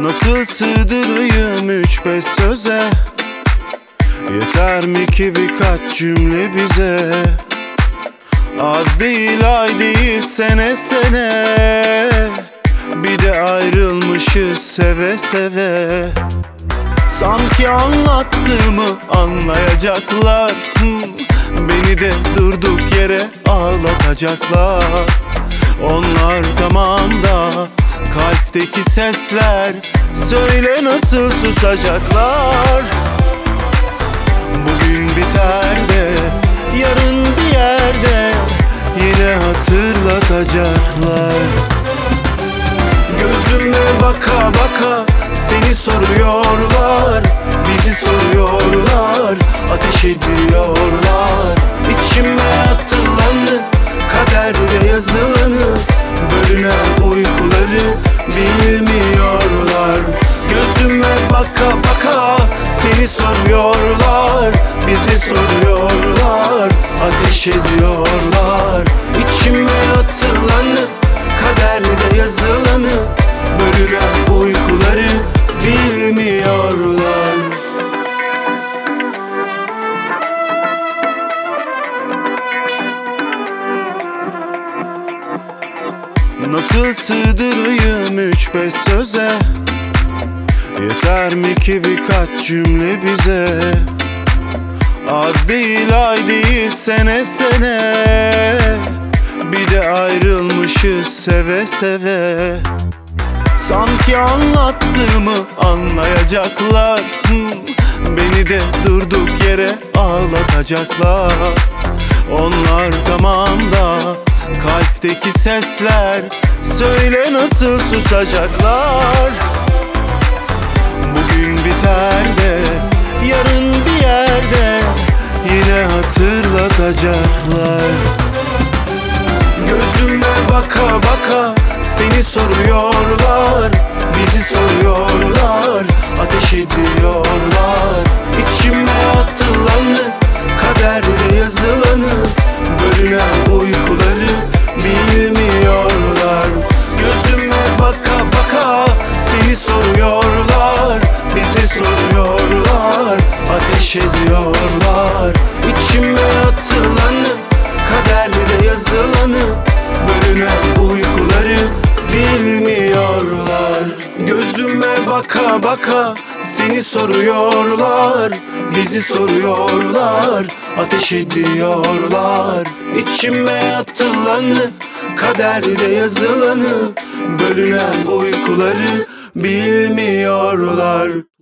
Nasıl sığdırayım 3-5 söze? Yeter mi ki birkaç cümle bize? Az değil ay değil sene sene, bir de ayrılmışız seve seve. Sanki anlattığımı anlayacaklar, beni de durduk yere ağlatacaklar. Onlar tamam da kalpteki sesler, söyle nasıl susacaklar? Bugün biter de yarın bir yerde yine hatırlatacaklar. Gözüme baka baka seni soruyorlar, bizi soruyorlar, ateş ediyorlar. İçime atılanı, kaderde yazılanı, bölünen uykuları bilmiyorlar. Gözüme baka baka seni soruyorlar, bizi soruyorlar, ateş ediyorlar. İçime atılanı, kaderde yazılanı, bölünen uykuları bilmiyorlar. Nasıl sığdırayım 3-5 söze? Yeter mi ki birkaç cümle bize? Az değil ay değil sene sene, bir de ayrılmışız seve seve. Sanki anlattığımı anlayacaklar, beni de durduk yere ağlatacaklar. Onlar tamam da kalpteki sesler, söyle nasıl susacaklar? Bugün biter de yarın bir yerde yine hatırlatacaklar. Gözüme baka baka seni soruyorlar, bizi soruyorlar, ateş ediyorlar. İçime atılanı, kaderde yazılanı, bölünen uykuları bilmiyorlar. Gözüme baka baka seni soruyorlar, bizi soruyorlar, ateş ediyorlar. İçime atılanı, kaderde yazılanı, bölünen uykuları bilmiyorlar. Gözüme baka baka seni soruyorlar, bizi soruyorlar, ateş ediyorlar. İçime atılanı, kaderde yazılanı, bölünen uykuları bilmiyorlar.